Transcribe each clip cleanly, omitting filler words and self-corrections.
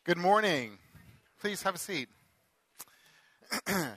Good morning. Please have a seat. I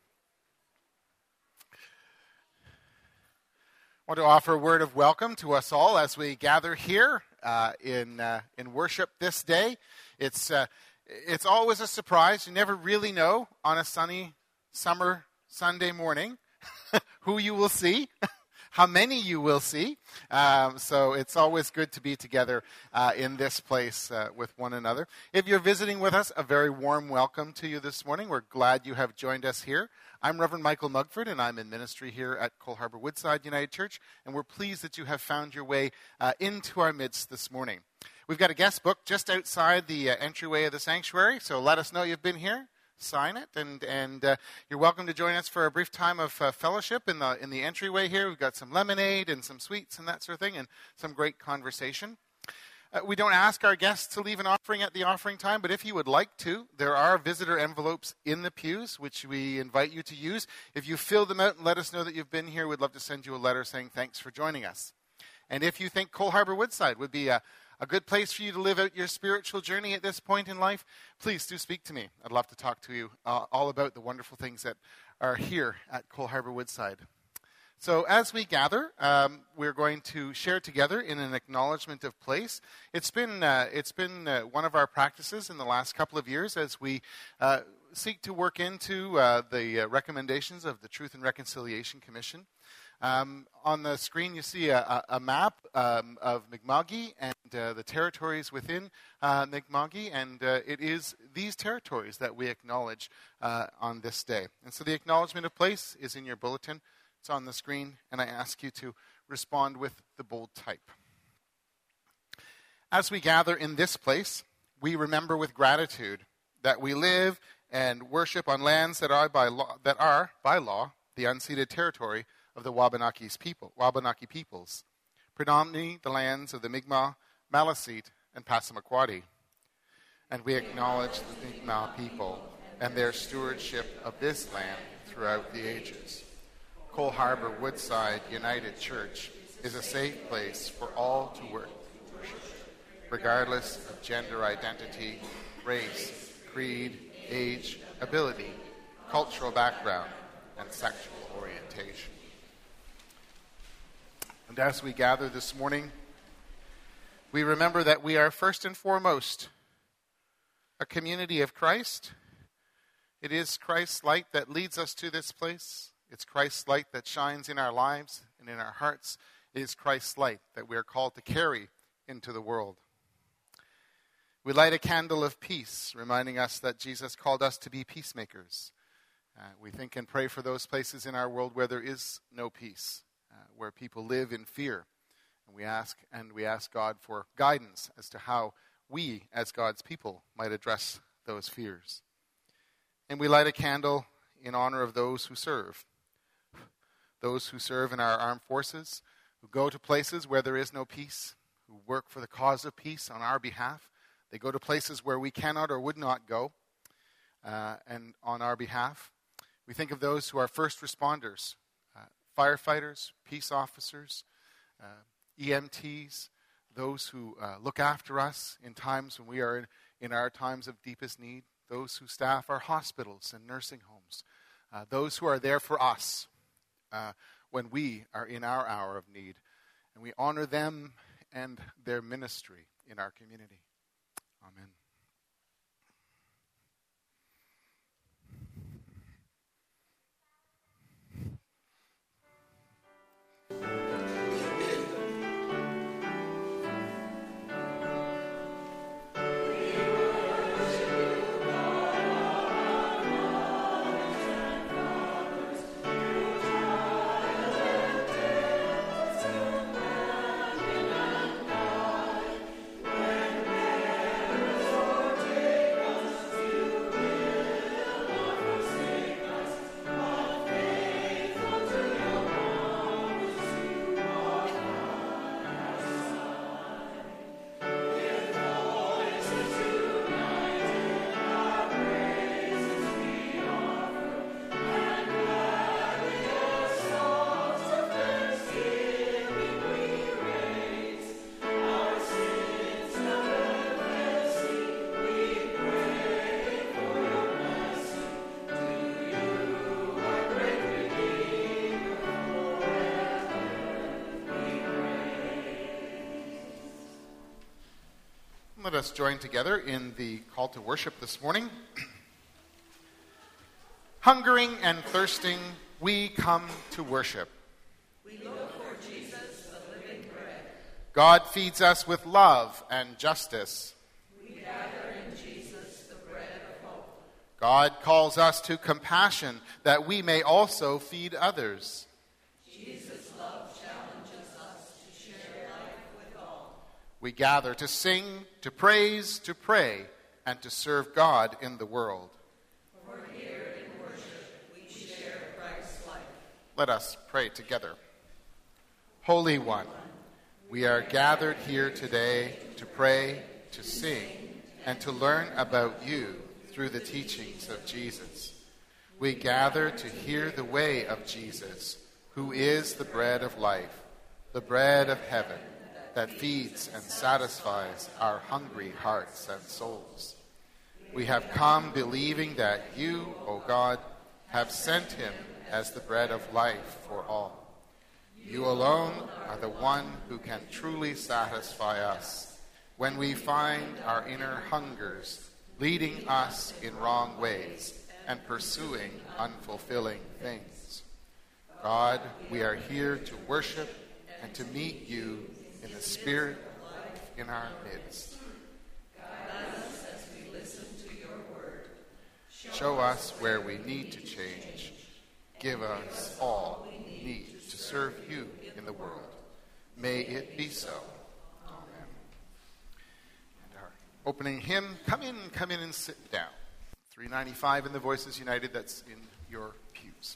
want to offer a word of welcome to us all as we gather here in worship this day. It's always a surprise. You never really know on a sunny summer Sunday morning who you will see. How many you will see. So it's always good to be together in this place with one another. If you're visiting with us, a very warm welcome to you this morning. We're glad you have joined us here. I'm Reverend Michael Mugford, and I'm in ministry here at Cole Harbour Woodside United Church, and we're pleased that you have found your way into our midst this morning. We've got a guest book just outside the entryway of the sanctuary, so let us know you've been here. Sign it, and you're welcome to join us for a brief time of fellowship in the entryway here. We've got some lemonade and some sweets and that sort of thing, and some great conversation. We don't ask our guests to leave an offering at the offering time, but if you would like to, there are visitor envelopes in the pews, which we invite you to use. If you fill them out and let us know that you've been here, we'd love to send you a letter saying thanks for joining us. And if you think Cole Harbour Woodside would be a good place for you to live out your spiritual journey at this point in life, please do speak to me. I'd love to talk to you all about the wonderful things that are here at Cole Harbour Woodside. So as we gather, we're going to share together in an acknowledgement of place. It's been one of our practices in the last couple of years as we seek to work into the recommendations of the Truth and Reconciliation Commission. On the screen, you see a map of Mi'kma'ki and the territories within Mi'kma'ki, and it is these territories that we acknowledge on this day. And so the acknowledgement of place is in your bulletin. It's on the screen, and I ask you to respond with the bold type. As we gather in this place, we remember with gratitude that we live and worship on lands that are by law the unceded territory of the Wabanaki peoples, predominantly the lands of the Mi'kmaq, Maliseet, and Passamaquoddy. And we acknowledge the Mi'kmaq people and their stewardship of this land throughout the ages. Cole Harbour Woodside United Church is a safe place for all to worship, regardless of gender identity, race, creed, age, ability, cultural background, and sexual orientation. And as we gather this morning, we remember that we are first and foremost a community of Christ. It is Christ's light that leads us to this place. It's Christ's light that shines in our lives and in our hearts. It is Christ's light that we are called to carry into the world. We light a candle of peace, reminding us that Jesus called us to be peacemakers. We think and pray for those places in our world where there is no peace, where people live in fear. And we ask God for guidance as to how we, as God's people, might address those fears. And we light a candle in honor of those who serve in our armed forces, who go to places where there is no peace, who work for the cause of peace on our behalf. They go to places where we cannot or would not go, and on our behalf. We think of those who are first responders, firefighters, peace officers, EMTs, those who look after us in times when we are in our times of deepest need, those who staff our hospitals and nursing homes, those who are there for us when we are in our hour of need. And we honor them and their ministry in our community. Amen. Let us join together in the call to worship this morning. Hungering and thirsting, we come to worship. We look for Jesus, the living bread. God feeds us with love and justice. We gather in Jesus, the bread of hope. God calls us to compassion that we may also feed others. Jesus' love challenges us to share life with all. We gather to sing, to praise, to pray, and to serve God in the world. For here in worship we share Christ's life. Let us pray together. Holy One, we are gathered here today to pray, to sing, and to learn about you through the teachings of Jesus. We gather to hear the way of Jesus, who is the bread of life, the bread of heaven, that feeds and satisfies our hungry hearts and souls. We have come believing that you, O God, have sent him as the bread of life for all. You alone are the one who can truly satisfy us when we find our inner hungers leading us in wrong ways and pursuing unfulfilling things. God, we are here to worship and to meet you in the spirit of life in our midst. Guide us as we listen to your word. Show us where we need to change. Give us all we need to serve you in the world. May it be so. Amen. And our opening hymn, Come in and sit down. 395 in the Voices United, that's in your pews.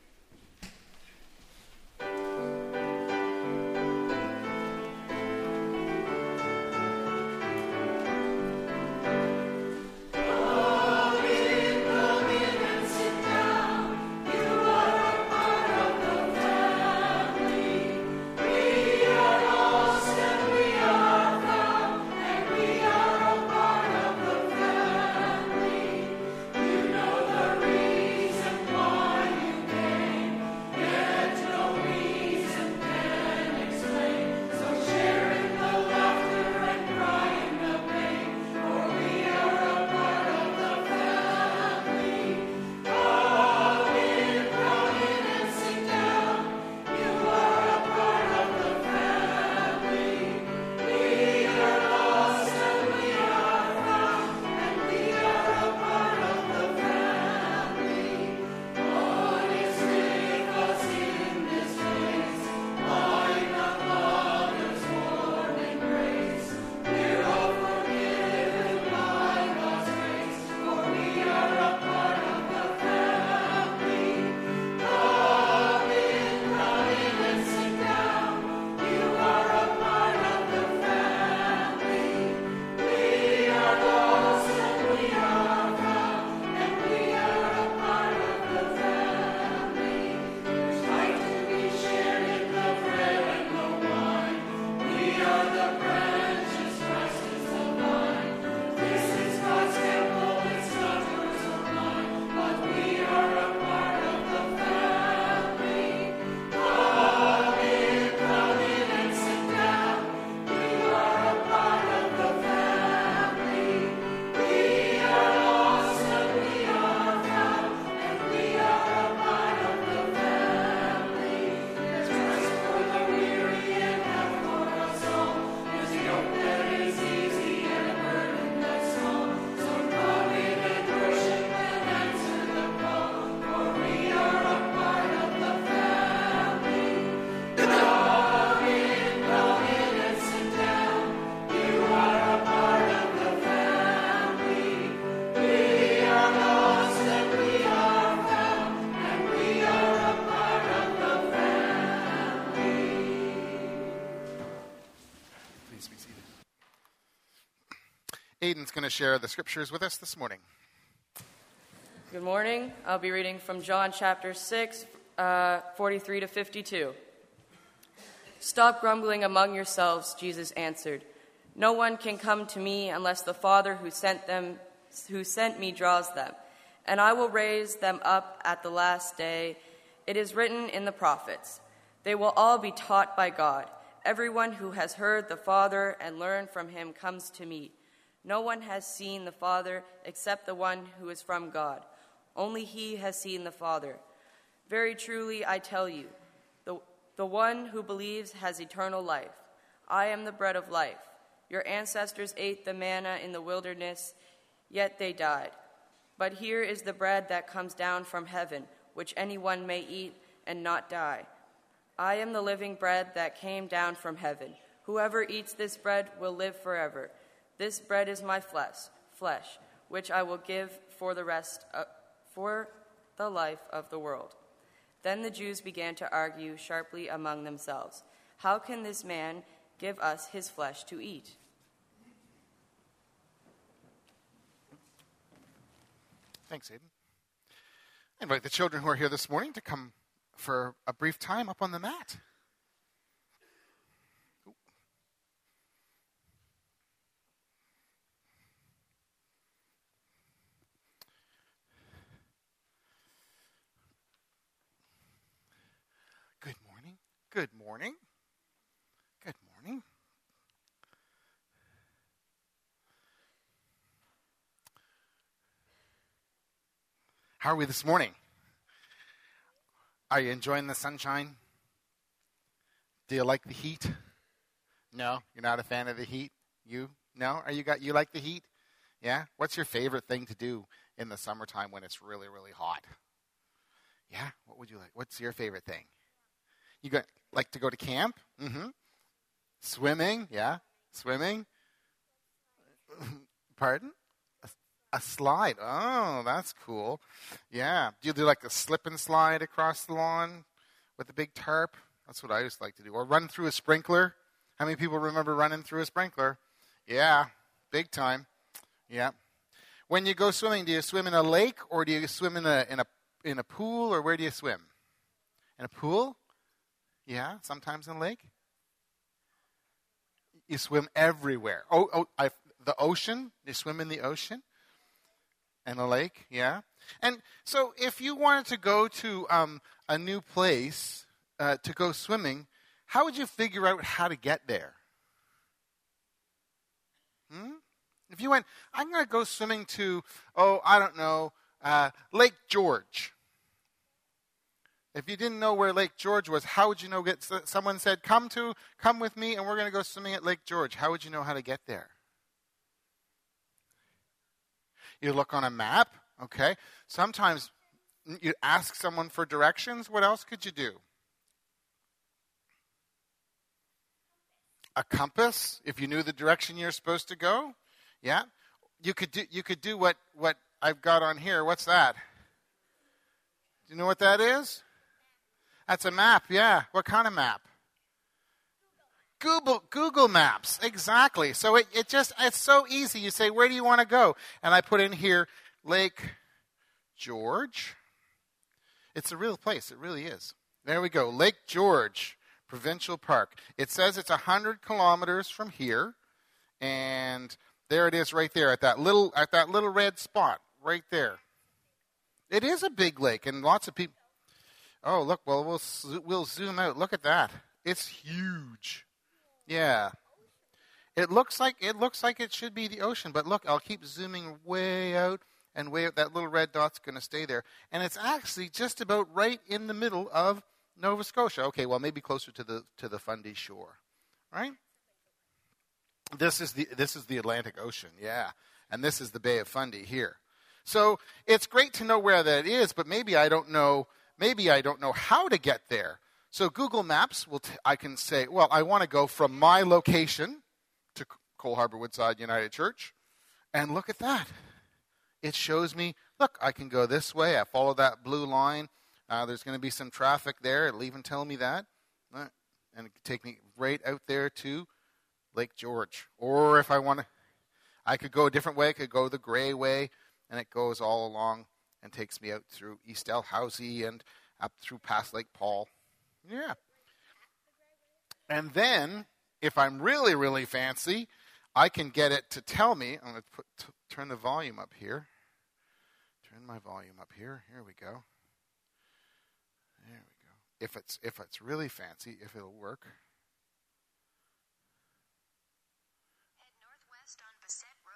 Aiden's going to share the scriptures with us this morning. Good morning. I'll be reading from John chapter 6, 43 to 52. Stop grumbling among yourselves, Jesus answered. No one can come to me unless the Father who sent me draws them, and I will raise them up at the last day. It is written in the prophets, they will all be taught by God. Everyone who has heard the Father and learned from him comes to me. No one has seen the Father except the one who is from God. Only he has seen the Father. Very truly, I tell you, the one who believes has eternal life. I am the bread of life. Your ancestors ate the manna in the wilderness, yet they died. But here is the bread that comes down from heaven, which anyone may eat and not die. I am the living bread that came down from heaven. Whoever eats this bread will live forever. This bread is my flesh, which I will give for the life of the world. Then the Jews began to argue sharply among themselves. How can this man give us his flesh to eat? Thanks, Aiden. I invite the children who are here this morning to come for a brief time up on the mat. Good morning. Good morning. Good morning. How are we this morning? Are you enjoying the sunshine? Do you like the heat? No, you're not a fan of the heat? You? No? You like the heat? Yeah? What's your favorite thing to do in the summertime when it's really, really hot? Yeah? What would you like? What's your favorite thing? Like to go to camp? Mm-hmm. Swimming? Yeah? Swimming? Pardon? A slide. Oh, that's cool. Yeah. Do you do like a slip and slide across the lawn with a big tarp? That's what I used to like to do. Or run through a sprinkler. How many people remember running through a sprinkler? Yeah, big time. Yeah. When you go swimming, do you swim in a lake or do you swim in a pool, or where do you swim? In a pool? Yeah, sometimes in a lake. You swim everywhere. The ocean? You swim in the ocean? And a lake, yeah. And so if you wanted to go to a new place to go swimming, how would you figure out how to get there? If you went, I'm going to go swimming to, Lake George. If you didn't know where Lake George was, how would you know? Someone said, come with me and we're going to go swimming at Lake George. How would you know how to get there? You look on a map, okay? Sometimes you ask someone for directions. What else could you do? A compass, if you knew the direction you're supposed to go. Yeah? You could do what I've got on here. What's that? Do you know what that is? That's a map, yeah. What kind of map? Google Maps, exactly. So it's so easy. You say, where do you want to go? And I put in here Lake George. It's a real place. It really is. There we go. Lake George Provincial Park. It says it's 100 kilometers from here, and there it is right there at that little red spot right there. It is a big lake, and lots of people. Oh, look. Well, we'll zoom out. Look at that. It's huge. Yeah. It looks like it should be the ocean, but look, I'll keep zooming way out and way out. That little red dot's going to stay there. And it's actually just about right in the middle of Nova Scotia. Okay, well, maybe closer to the Fundy shore. Right? This is the Atlantic Ocean, yeah. And this is the Bay of Fundy here. So, it's great to know where that is, but maybe I don't know how to get there. So Google Maps, I can say, well, I want to go from my location to Cole Harbour Woodside United Church, and look at that. It shows me, look, I can go this way. I follow that blue line. There's going to be some traffic there. It'll even tell me that. And it can take me right out there to Lake George. Or if I want to, I could go a different way. I could go the gray way, and it goes all along and takes me out through East Dalhousie and up through past Lake Paul. Yeah. And then, if I'm really, really fancy, I can get it to tell me. I'm going to turn the volume up here. Turn my volume up here. Here we go. There we go. If it's really fancy, if it'll work. Head northwest on Bassett Road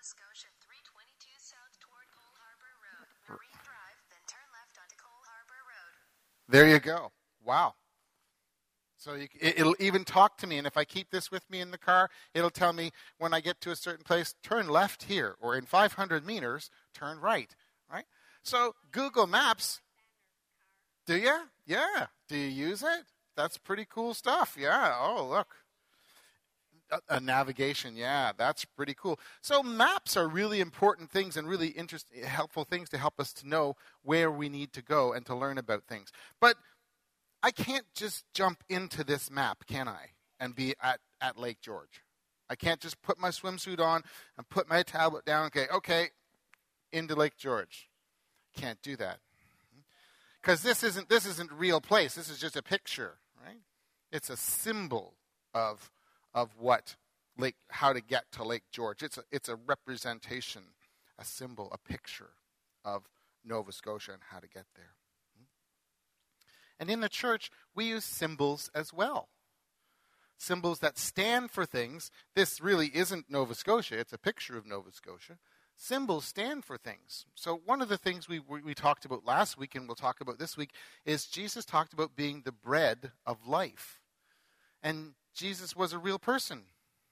Scotia 322 south toward Cole Harbor Road. Marine Drive, then turn left onto Cole Harbor Road. There you go. Wow. So it'll even talk to me, and if I keep this with me in the car, it'll tell me when I get to a certain place, turn left here, or in 500 meters, turn right. Right? So Google Maps, do you? Yeah. Do you use it? That's pretty cool stuff. Yeah. Oh, look. A navigation, yeah, that's pretty cool. So maps are really important things and really helpful things to help us to know where we need to go and to learn about things. But I can't just jump into this map, can I, and be at Lake George. I can't just put my swimsuit on and put my tablet down, okay, into Lake George. Can't do that. Because this isn't real place. This is just a picture, right? It's a symbol of how to get to Lake George. It's a representation, a symbol, a picture of Nova Scotia and how to get there. And in the church, we use symbols as well. Symbols that stand for things. This really isn't Nova Scotia. It's a picture of Nova Scotia. Symbols stand for things. So one of the things we talked about last week and we'll talk about this week is Jesus talked about being the bread of life. And Jesus was a real person.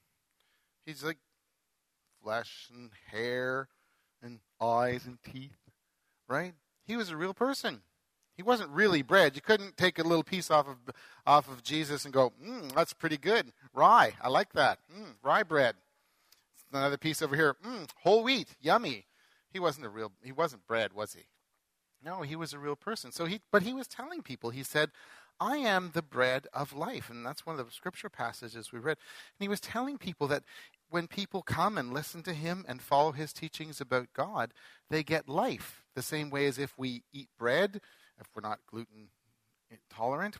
He's like flesh and hair and eyes and teeth, right? He was a real person. He wasn't really bread. You couldn't take a little piece off of Jesus and go, that's pretty good. Rye, I like that. Rye bread. Another piece over here. Whole wheat, yummy. He wasn't bread, was he? No, he was a real person. But he was telling people. He said, I am the bread of life. And that's one of the scripture passages we read. And he was telling people that when people come and listen to him and follow his teachings about God, they get life. The same way as if we eat bread, if we're not gluten intolerant,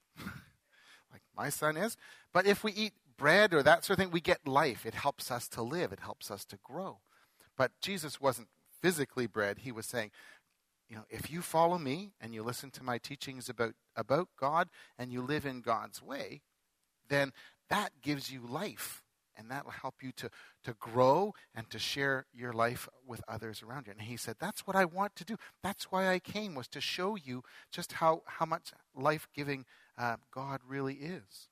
like my son is. But if we eat bread or that sort of thing, we get life. It helps us to live. It helps us to grow. But Jesus wasn't physically bread. He was saying, if you follow me and you listen to my teachings about God and you live in God's way, then that gives you life. And that will help you to grow and to share your life with others around you. And he said, that's what I want to do. That's why I came, was to show you just how much life-giving God really is.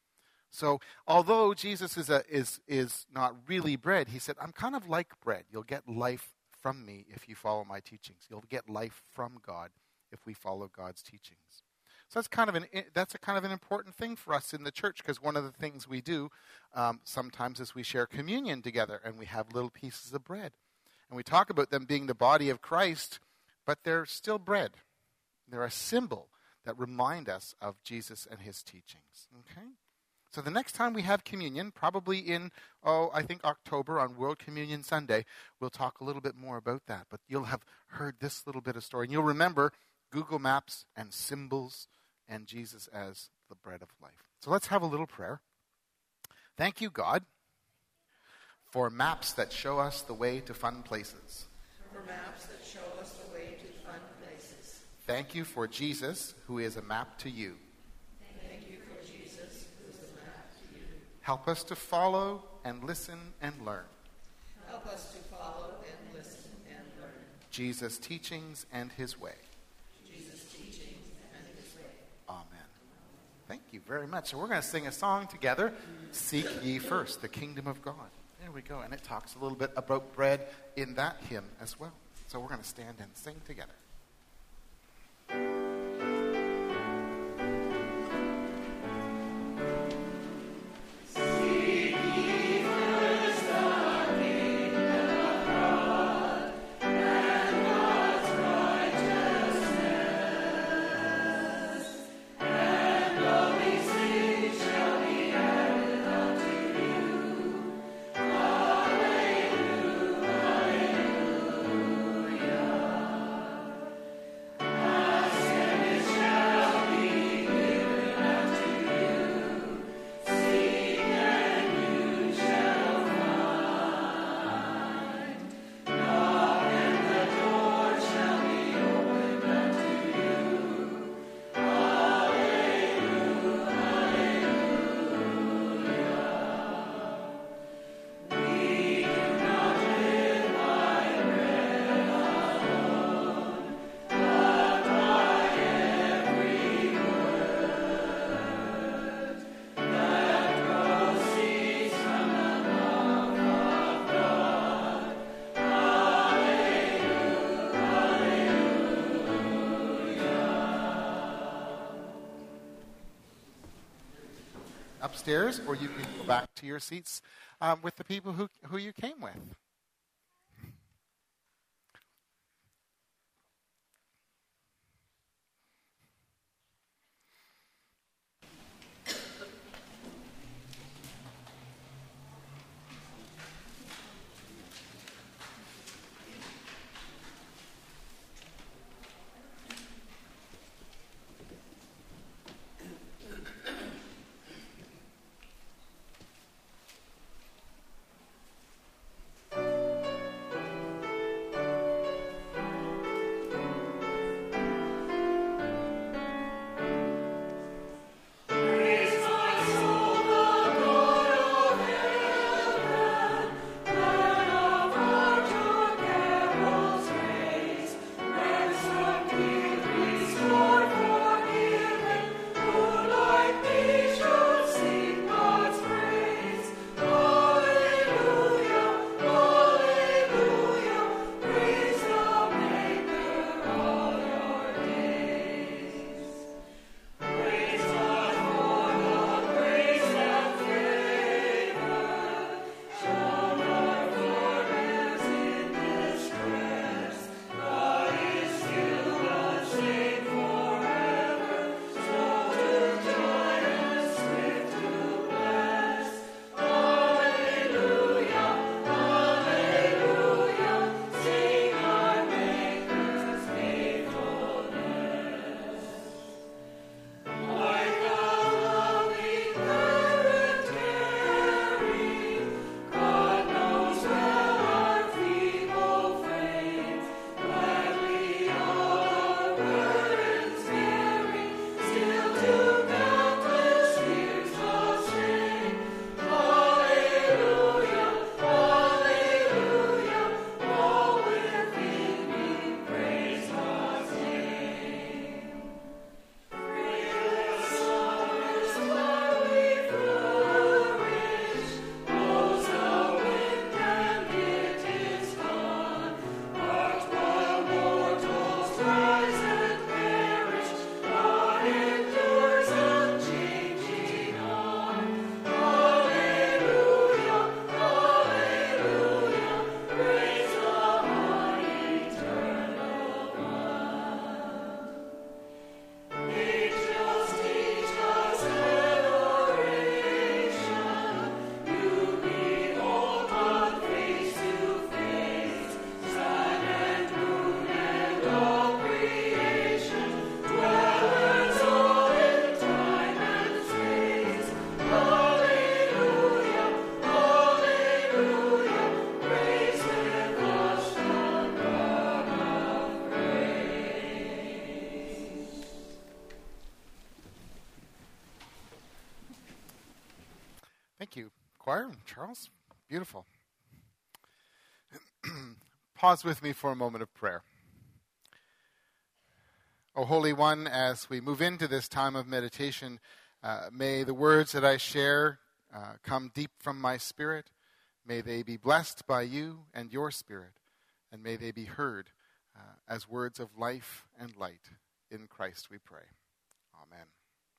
So although Jesus is not really bread, he said, I'm kind of like bread. You'll get life from me if you follow my teachings. You'll get life from God if we follow God's teachings. So that's a kind of an important thing for us in the church, because one of the things we do sometimes is we share communion together and we have little pieces of bread. And we talk about them being the body of Christ, but they're still bread. They're a symbol that remind us of Jesus and his teachings. Okay? So the next time we have communion, probably in, I think October on World Communion Sunday, we'll talk a little bit more about that. But you'll have heard this little bit of story. And you'll remember Google Maps and symbols and Jesus as the bread of life. So let's have a little prayer. Thank you, God, for maps that show us the way to fun places. For maps that show us the way to fun places. Thank you for Jesus, who is a map to you. Thank you for Jesus, who is a map to you. Help us to follow and listen and learn Help us to follow and listen and learn Jesus' teachings and his way. Jesus' teachings and his way. Amen. Thank you very much. So we're going to sing a song together, Seek Ye First, the Kingdom of God. There we go. And it talks a little bit about bread in that hymn as well. So we're going to stand and sing together. upstairs, or you can go back to your seats with the people who you came with. Thank you, choir. Charles, beautiful. Pause with me for a moment of prayer. O Holy One, as we move into this time of meditation, may the words that I share come deep from my spirit. May they be blessed by you and your Spirit, and may they be heard as words of life and light. In Christ we pray. Amen.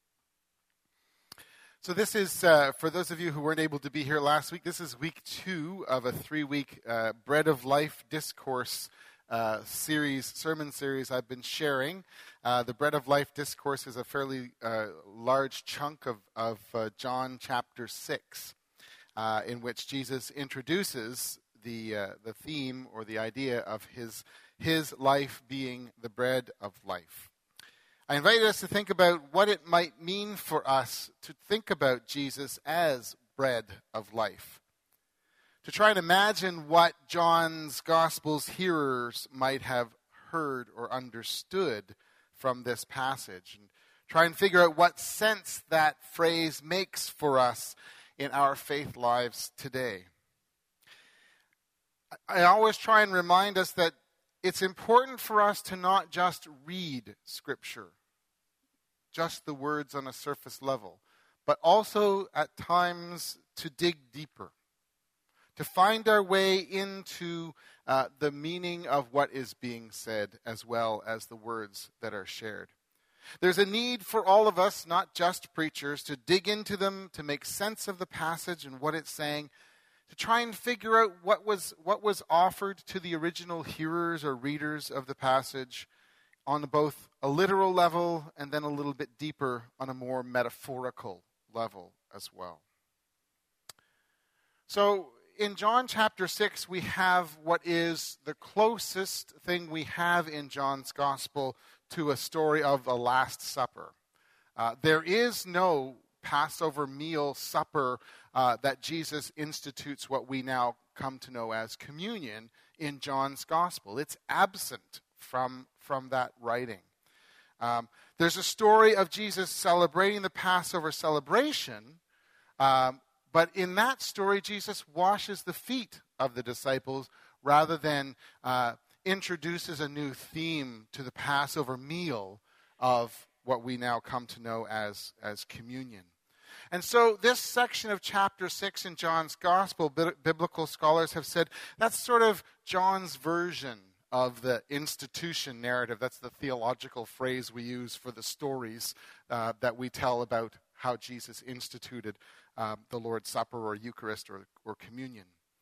So this is, for those of you who weren't able to be here last week, this is week 2 of a 3-week Bread of Life discourse sermon series I've been sharing. The Bread of Life discourse is a fairly large chunk of John chapter 6, in which Jesus introduces the theme or the idea of his life being the bread of life. I invited us to think about what it might mean for us to think about Jesus as bread of life. To try and imagine what John's Gospel's hearers might have heard or understood from this passage. And try and figure out what sense that phrase makes for us in our faith lives today. I always try and remind us that it's important for us to not just read Scripture, just the words on a surface level, but also at times to dig deeper, to find our way into the meaning of what is being said as well as the words that are shared. There's a need for all of us, not just preachers, to dig into them, to make sense of the passage and what it's saying, to try and figure out what was offered to the original hearers or readers of the passage on both a literal level and then a little bit deeper on a more metaphorical level as well. So in John chapter 6, we have what is the closest thing we have in John's gospel to a story of a Last Supper. There is no Passover meal supper that Jesus institutes what we now come to know as communion in John's gospel. It's absent from that writing. There's a story of Jesus celebrating the Passover celebration, but in that story, Jesus washes the feet of the disciples rather than introduces a new theme to the Passover meal of what we now come to know as communion. And so this section of chapter 6 in John's Gospel, biblical scholars have said that's sort of John's version of the institution narrative. That's the theological phrase we use for the stories that we tell about how Jesus instituted the Lord's Supper or Eucharist or communion.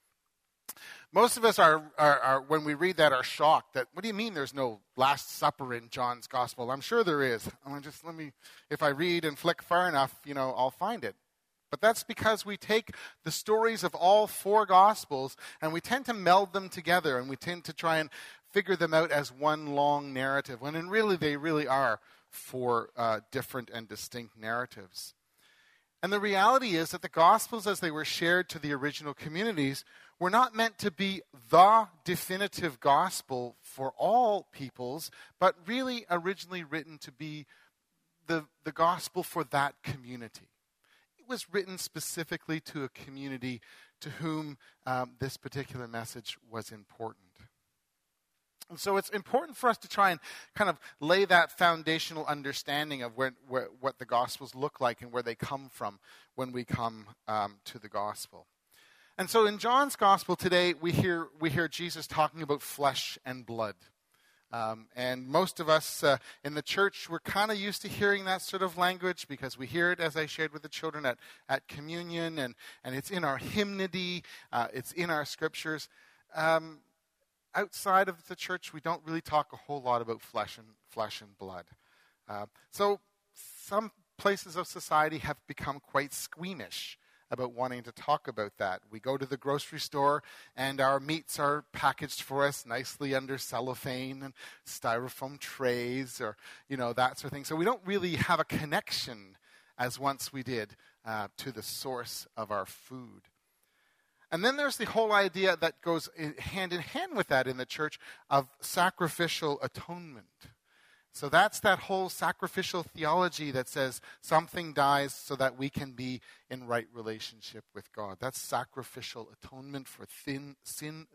Most of us are when we read that, are shocked that, what do you mean there's no Last Supper in John's Gospel? I'm sure there is. If I read and flick far enough, I'll find it. But that's because we take the stories of all four Gospels and we tend to meld them together and we tend to try and figure them out as one long narrative, when they really are four different and distinct narratives. And the reality is that the Gospels, as they were shared to the original communities, were not meant to be the definitive gospel for all peoples, but really originally written to be the gospel for that community. It was written specifically to a community to whom this particular message was important. And so it's important for us to try and kind of lay that foundational understanding of what the Gospels look like and where they come from when we come to the Gospel. And so in John's Gospel today, we hear Jesus talking about flesh and blood. And most of us in the church, we're kind of used to hearing that sort of language because we hear it, as I shared with the children, at communion, and it's in our hymnody, it's in our scriptures. Outside of the church, we don't really talk a whole lot about flesh and blood. So some places of society have become quite squeamish about wanting to talk about that. We go to the grocery store and our meats are packaged for us nicely under cellophane and styrofoam trays, or that sort of thing. So we don't really have a connection as once we did to the source of our food. And then there's the whole idea that goes hand in hand with that in the church of sacrificial atonement. So that's that whole sacrificial theology that says something dies so that we can be in right relationship with God. That's sacrificial atonement for sin.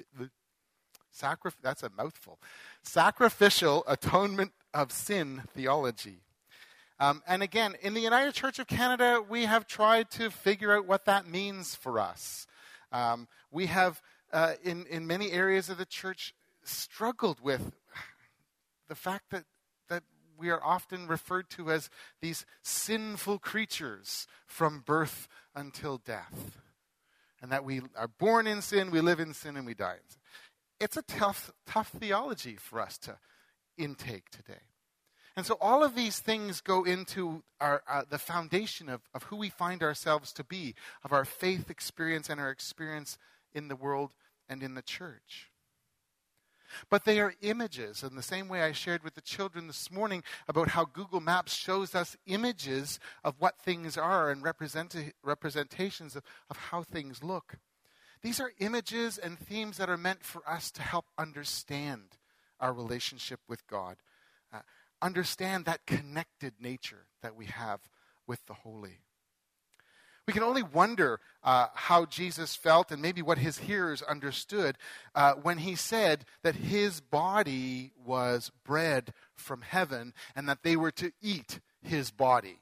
That's a mouthful. Sacrificial atonement of sin theology. And again, in the United Church of Canada, we have tried to figure out what that means for us. We have, in many areas of the church, struggled with the fact that we are often referred to as these sinful creatures from birth until death. And that we are born in sin, we live in sin, and we die in sin. It's a tough theology for us to intake today. And so all of these things go into the foundation of who we find ourselves to be, of our faith experience and our experience in the world and in the church. But they are images, in the same way I shared with the children this morning about how Google Maps shows us images of what things are and representations of how things look. These are images and themes that are meant for us to help understand our relationship with God. Understand that connected nature that we have with the holy. We can only wonder how Jesus felt and maybe what his hearers understood when he said that his body was bread from heaven and that they were to eat his body.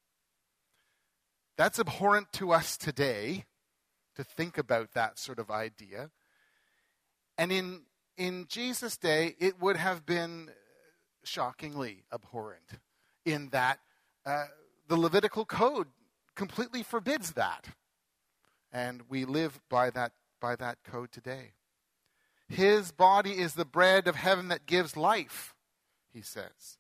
That's abhorrent to us today, to think about that sort of idea. And in Jesus' day, it would have been shockingly abhorrent in that the Levitical code completely forbids that. And we live by that code today. His body is the bread of heaven that gives life, he says.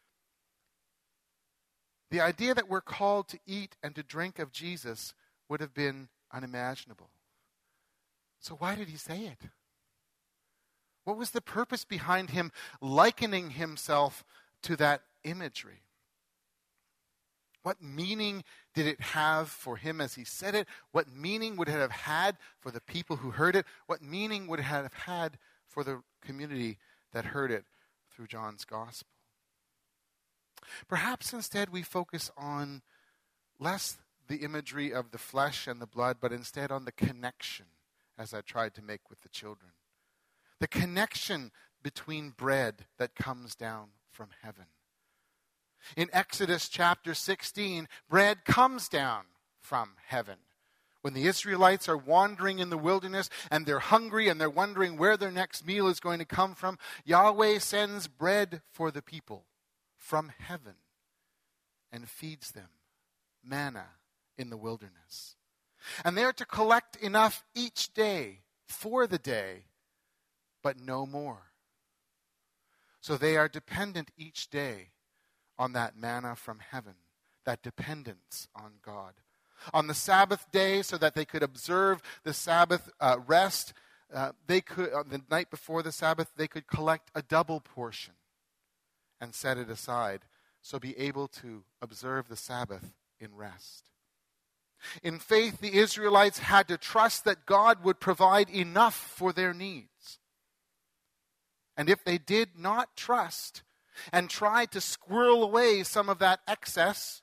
The idea that we're called to eat and to drink of Jesus would have been unimaginable. So why did he say it? What was the purpose behind him likening himself to that imagery? What meaning did it have for him as he said it? What meaning would it have had for the people who heard it? What meaning would it have had for the community that heard it through John's gospel? Perhaps instead we focus on less the imagery of the flesh and the blood, but instead on the connection, as I tried to make with the children. The connection between bread that comes down from heaven. In Exodus chapter 16, bread comes down from heaven. When the Israelites are wandering in the wilderness and they're hungry and they're wondering where their next meal is going to come from, Yahweh sends bread for the people from heaven and feeds them manna in the wilderness. And they're to collect enough each day for the day, but no more. So they are dependent each day on that manna from heaven, that dependence on God. On the Sabbath day, so that they could observe the Sabbath rest, they could, on the night before the Sabbath, they could collect a double portion and set it aside, so be able to observe the Sabbath in rest. In faith, the Israelites had to trust that God would provide enough for their needs. And if they did not trust and tried to squirrel away some of that excess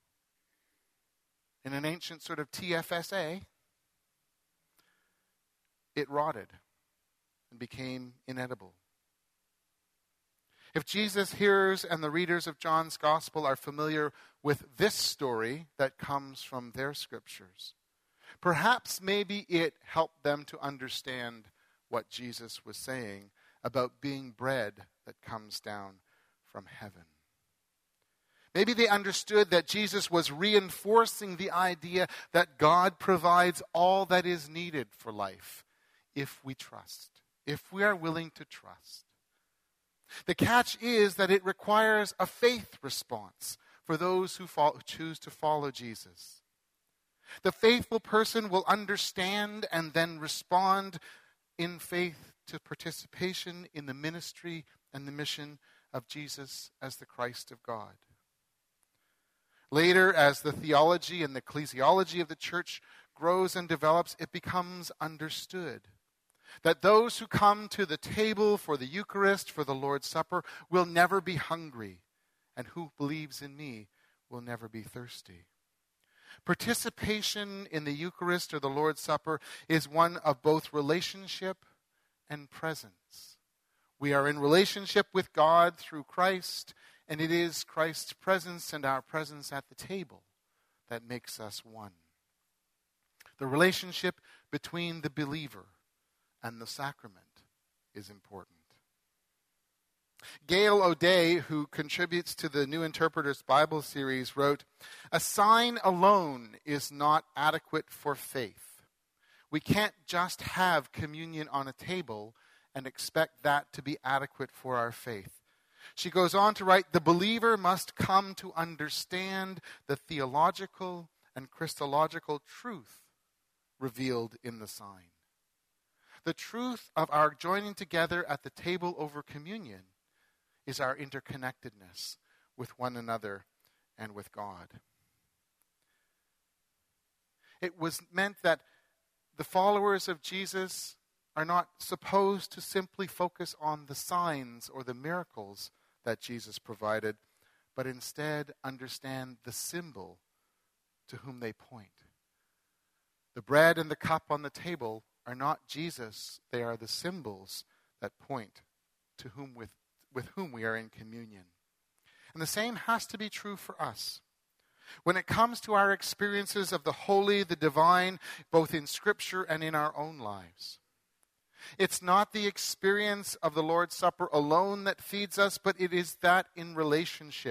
in an ancient sort of TFSA, it rotted and became inedible. If Jesus' hearers and the readers of John's Gospel are familiar with this story that comes from their scriptures, perhaps maybe it helped them to understand what Jesus was saying about being bread that comes down from heaven. Maybe they understood that Jesus was reinforcing the idea that God provides all that is needed for life if we trust, if we are willing to trust. The catch is that it requires a faith response for those who choose to follow Jesus. The faithful person will understand and then respond in faith to participation in the ministry and the mission of Jesus as the Christ of God. Later, as the theology and the ecclesiology of the church grows and develops, it becomes understood that those who come to the table for the Eucharist, for the Lord's Supper, will never be hungry, and who believes in me will never be thirsty. Participation in the Eucharist or the Lord's Supper is one of both relationship and presence. We are in relationship with God through Christ, and it is Christ's presence and our presence at the table that makes us one. The relationship between the believer and the sacrament is important. Gail O'Day, who contributes to the New Interpreter's Bible series, wrote, "A sign alone is not adequate for faith. We can't just have communion on a table and expect that to be adequate for our faith." She goes on to write, "The believer must come to understand the theological and Christological truth revealed in the sign. The truth of our joining together at the table over communion is our interconnectedness with one another and with God." It was meant that the followers of Jesus are not supposed to simply focus on the signs or the miracles that Jesus provided, but instead understand the symbol to whom they point. The bread and the cup on the table are not Jesus, they are the symbols that point to whom with whom we are in communion. And the same has to be true for us. When it comes to our experiences of the holy, the divine, both in Scripture and in our own lives, it's not the experience of the Lord's Supper alone that feeds us, but it is that in relationship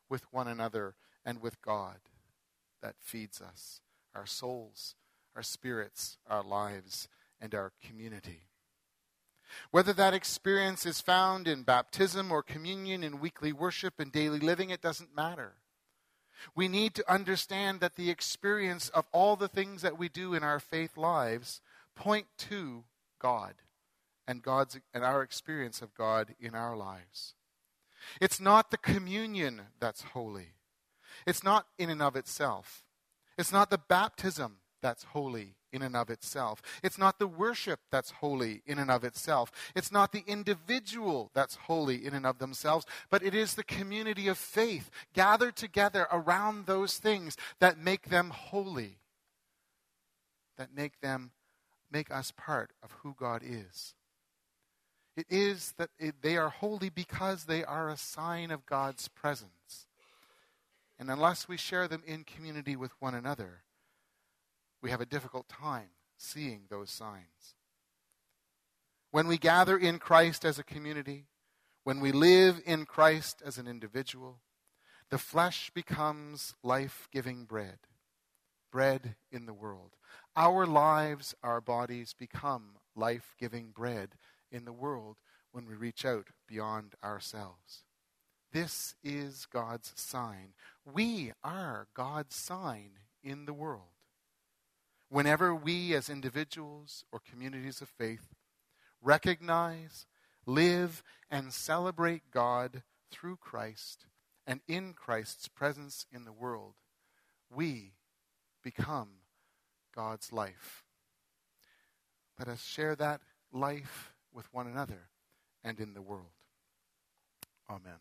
with one another and with God that feeds us, our souls, our spirits, our lives, and our community. Whether that experience is found in baptism or communion, in weekly worship and daily living, it doesn't matter. We need to understand that the experience of all the things that we do in our faith lives point to God and our experience of God in our lives. It's not the communion that's holy. It's not in and of itself. It's not the baptism that's holy in and of itself. It's not the worship that's holy in and of itself. It's not the individual that's holy in and of themselves, but it is the community of faith gathered together around those things that make them holy, that make us part of who God is. It is that they are holy because they are a sign of God's presence. And unless we share them in community with one another, we have a difficult time seeing those signs. When we gather in Christ as a community, when we live in Christ as an individual, the flesh becomes life-giving bread, bread in the world. Our lives, our bodies become life-giving bread in the world when we reach out beyond ourselves. This is God's sign. We are God's sign in the world. Whenever we as individuals or communities of faith recognize, live, and celebrate God through Christ and in Christ's presence in the world, we become God's life. Let us share that life with one another and in the world. Amen.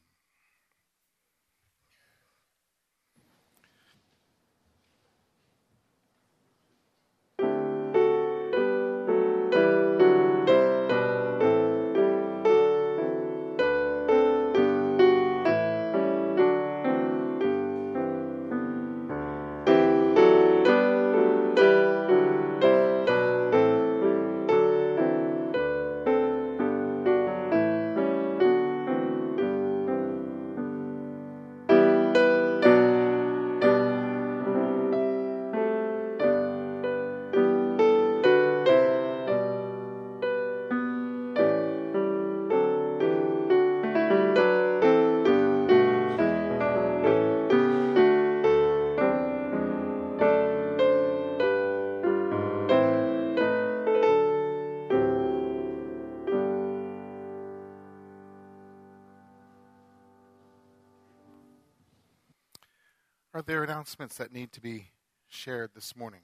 Are there announcements that need to be shared this morning?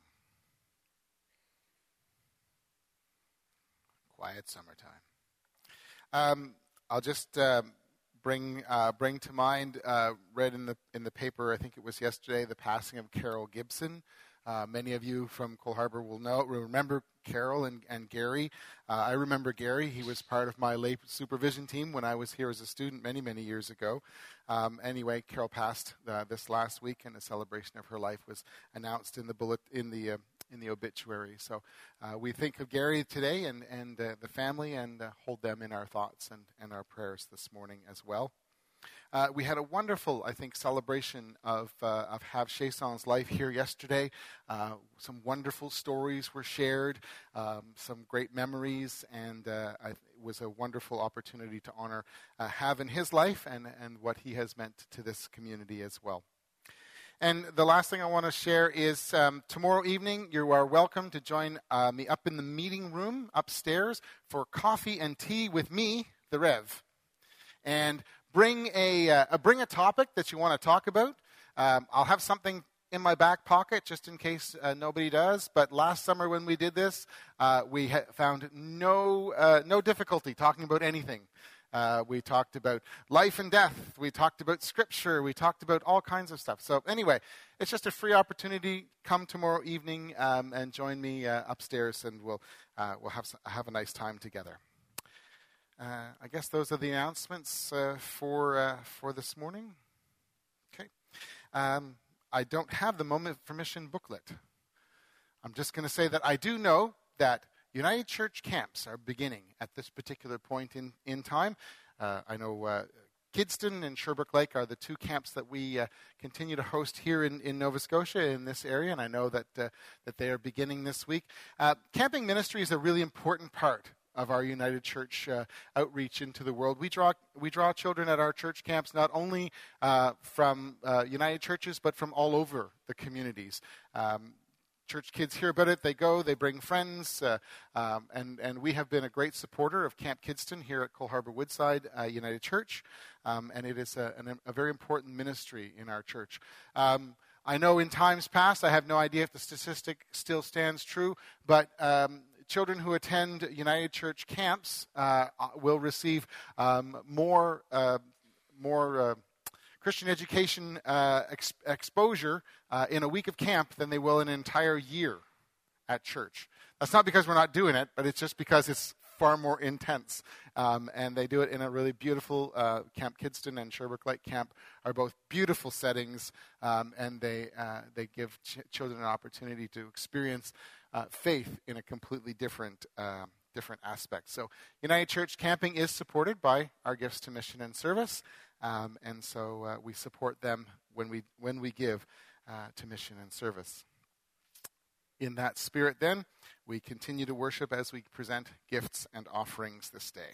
Quiet summertime. I'll just bring to mind, read in the paper, I think it was yesterday, the passing of Carol Gibson. Many of you from Cole Harbour will remember Carol and Gary. I remember Gary. He was part of my lay supervision team when I was here as a student many, many years ago. Anyway, Carol passed this last week, and a celebration of her life was announced in the obituary. So we think of Gary today and the family, and hold them in our thoughts and our prayers this morning as well. We had a wonderful, I think, celebration of Hav Cheson's life here yesterday. Some wonderful stories were shared, some great memories, and it was a wonderful opportunity to honor Hav in his life and what he has meant to this community as well. And the last thing I want to share is tomorrow evening, you are welcome to join me up in the meeting room upstairs for coffee and tea with me, the Rev. And bring a topic that you want to talk about. I'll have something in my back pocket just in case nobody does. But last summer when we did this, we found no difficulty talking about anything. We talked about life and death. We talked about scripture. We talked about all kinds of stuff. So anyway, it's just a free opportunity. Come tomorrow evening and join me upstairs, and we'll have a nice time together. I guess those are the announcements for this morning. Okay. I don't have the Moment for Mission booklet. I'm just going to say that I do know that United Church camps are beginning at this particular point in time. I know Kidston and Sherbrooke Lake are the two camps that we continue to host here in Nova Scotia in this area, and I know that they are beginning this week. Camping ministry is a really important part of our United Church outreach into the world. We draw children at our church camps not only from United Churches, but from all over the communities. Church kids hear about it, they go, they bring friends, and we have been a great supporter of Camp Kidston here at Cole Harbour Woodside United Church, and it is a very important ministry in our church. I know in times past, I have no idea if the statistic still stands true, but children who attend United Church camps will receive more Christian education exposure in a week of camp than they will in an entire year at church. That's not because we're not doing it, but it's just because it's far more intense. And they do it in a really beautiful Camp Kidston and Sherbrooke Lake Camp are both beautiful settings, and they give children an opportunity to experience faith in a completely different aspect. So United Church camping is supported by our gifts to mission and service. And so we support them when we give to mission and service. In that spirit, then, we continue to worship as we present gifts and offerings this day.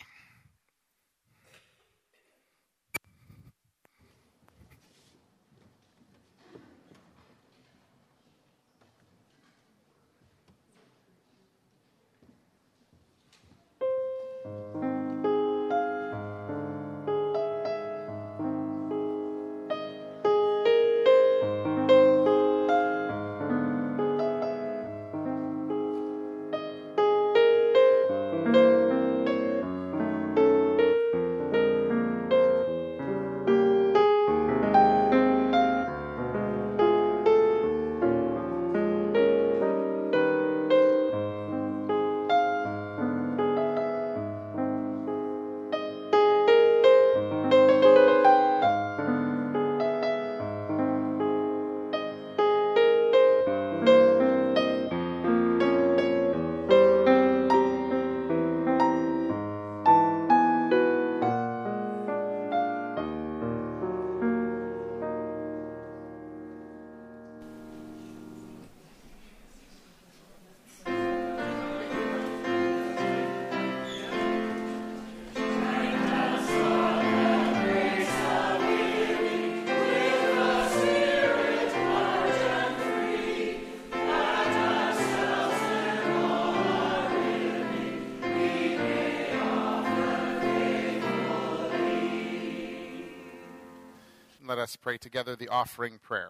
Let us pray together the offering prayer.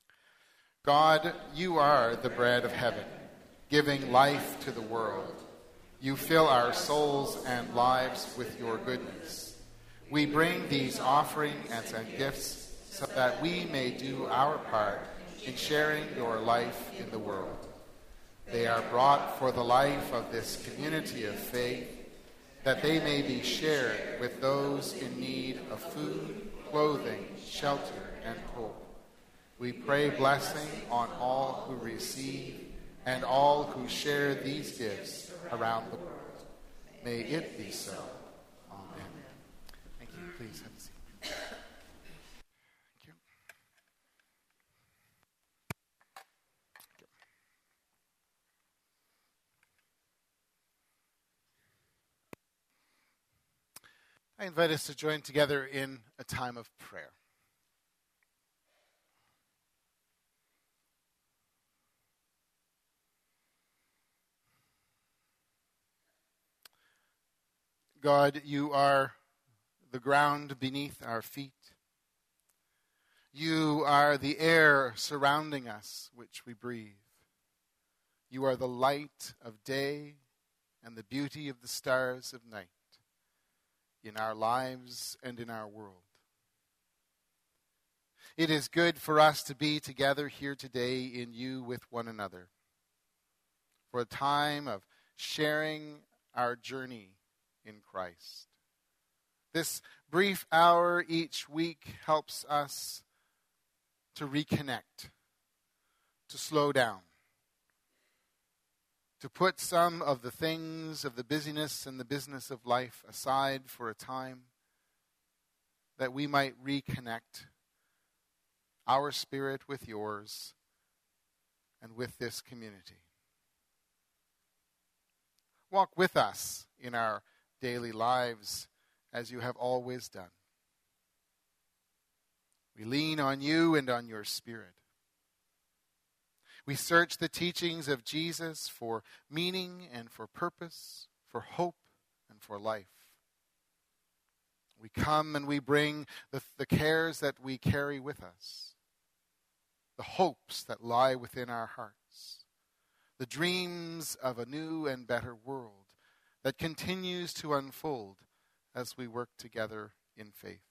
God, you are the bread of heaven, giving life to the world. You fill our souls and lives with your goodness. We bring these offerings and gifts so that we may do our part in sharing your life in the world. They are brought for the life of this community of faith, that they may be shared with those in need of food, clothing, shelter, and hope. We pray blessing on all who receive and all who share these gifts around the world. May it be so. Amen. Thank you. Please have a seat. Thank you. I invite us to join together in a time of prayer. God, you are the ground beneath our feet. You are the air surrounding us, which we breathe. You are the light of day and the beauty of the stars of night in our lives and in our world. It is good for us to be together here today in you with one another for a time of sharing our journey in Christ. This brief hour each week helps us to reconnect, to slow down, to put some of the things of the busyness and the business of life aside for a time, that we might reconnect our spirit with yours and with this community. Walk with us in our daily lives as you have always done. We lean on you and on your Spirit. We search the teachings of Jesus for meaning and for purpose, for hope and for life. We come and we bring the cares that we carry with us, the hopes that lie within our hearts, the dreams of a new and better world that continues to unfold as we work together in faith.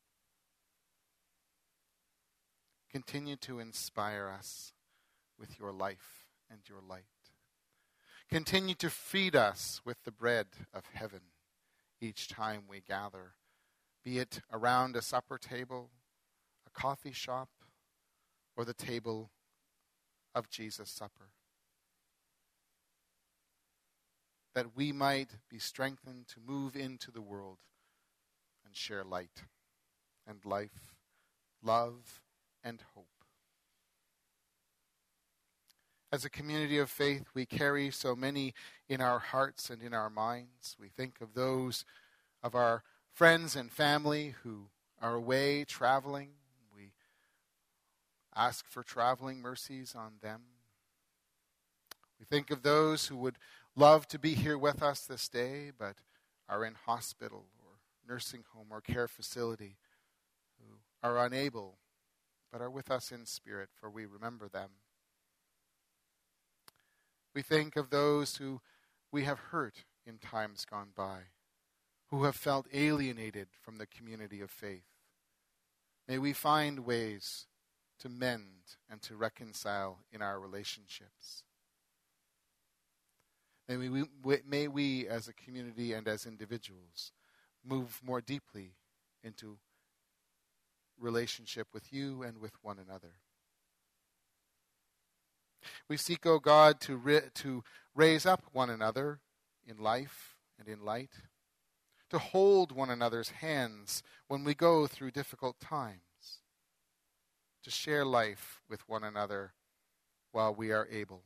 Continue to inspire us with your life and your light. Continue to feed us with the bread of heaven each time we gather, be it around a supper table, a coffee shop, or the table of Jesus' supper. That we might be strengthened to move into the world and share light and life, love and hope. As a community of faith, we carry so many in our hearts and in our minds. We think of those of our friends and family who are away traveling. We ask for traveling mercies on them. We think of those who would love to be here with us this day, but are in hospital or nursing home or care facility, who are unable, but are with us in spirit, for we remember them. We think of those who we have hurt in times gone by, who have felt alienated from the community of faith. May we find ways to mend and to reconcile in our relationships. May we as a community and as individuals move more deeply into relationship with you and with one another. We seek, O God, to raise up one another in life and in light, to hold one another's hands when we go through difficult times, to share life with one another while we are able.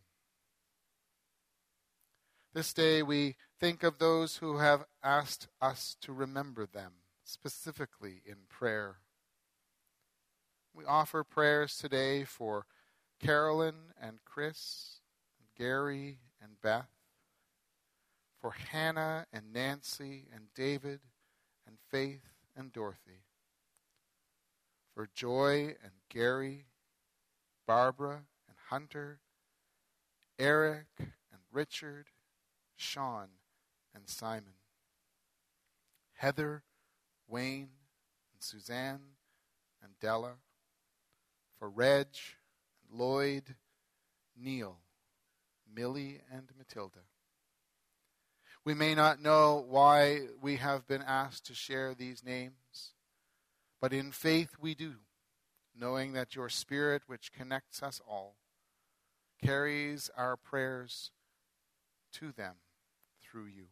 This day we think of those who have asked us to remember them, specifically in prayer. We offer prayers today for Carolyn and Chris, and Gary and Beth, for Hannah and Nancy and David and Faith and Dorothy, for Joy and Gary, Barbara and Hunter, Eric and Richard, Sean and Simon, Heather, Wayne and Suzanne and Della, for Reg, Lloyd, Neil, Millie, and Matilda. We may not know why we have been asked to share these names, but in faith we do, knowing that your Spirit, which connects us all, carries our prayers to them through you.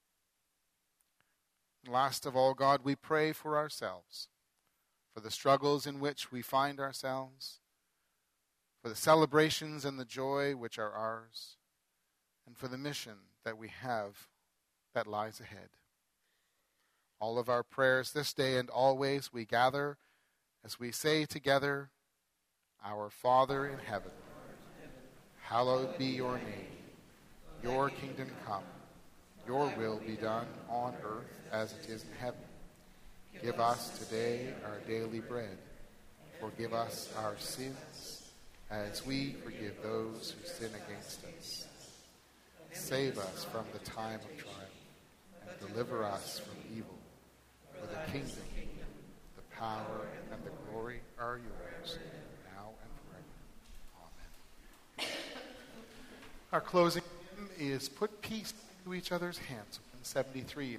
And last of all, God, we pray for ourselves, for the struggles in which we find ourselves, for the celebrations and the joy which are ours, and for the mission that we have that lies ahead. All of our prayers this day and always we gather as we say together, Our Father in heaven, hallowed be your name. Your kingdom come. Your will be done on earth as it is in heaven. Give us today our daily bread. Forgive us our sins, as we forgive those who sin against us. Save us from the time of trial, and deliver us from evil. For the kingdom, the power, and the glory are yours, now and forever. Amen. Our closing hymn is Put Peace to Each Other's Hands, 73.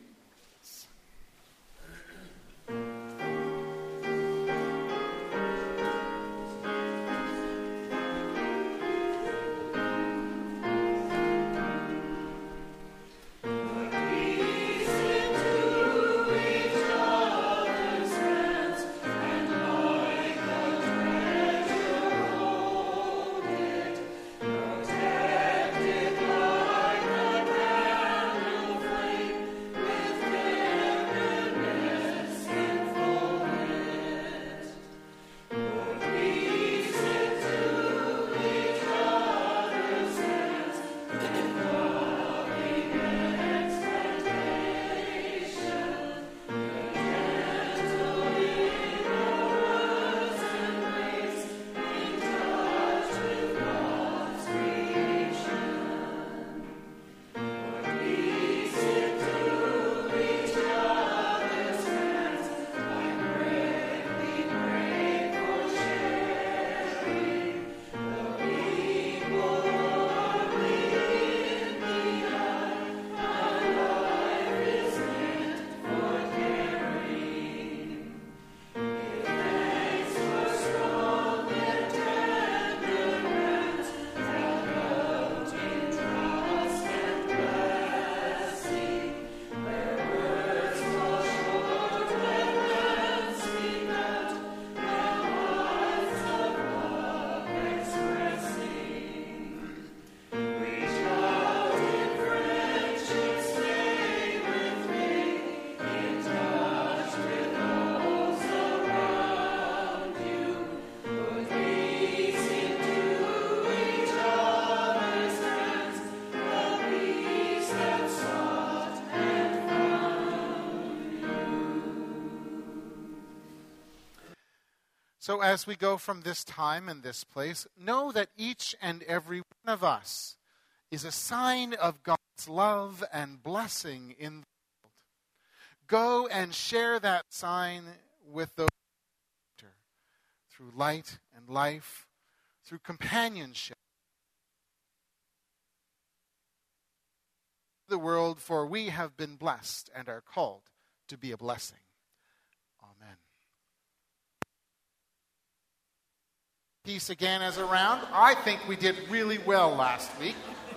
Peace into each other's hands. So as we go from this time and this place, know that each and every one of us is a sign of God's love and blessing in the world. Go and share that sign with those through light and life, through companionship. The world, for we have been blessed and are called to be a blessing. Amen. Peace again as around. I think we did really well last week.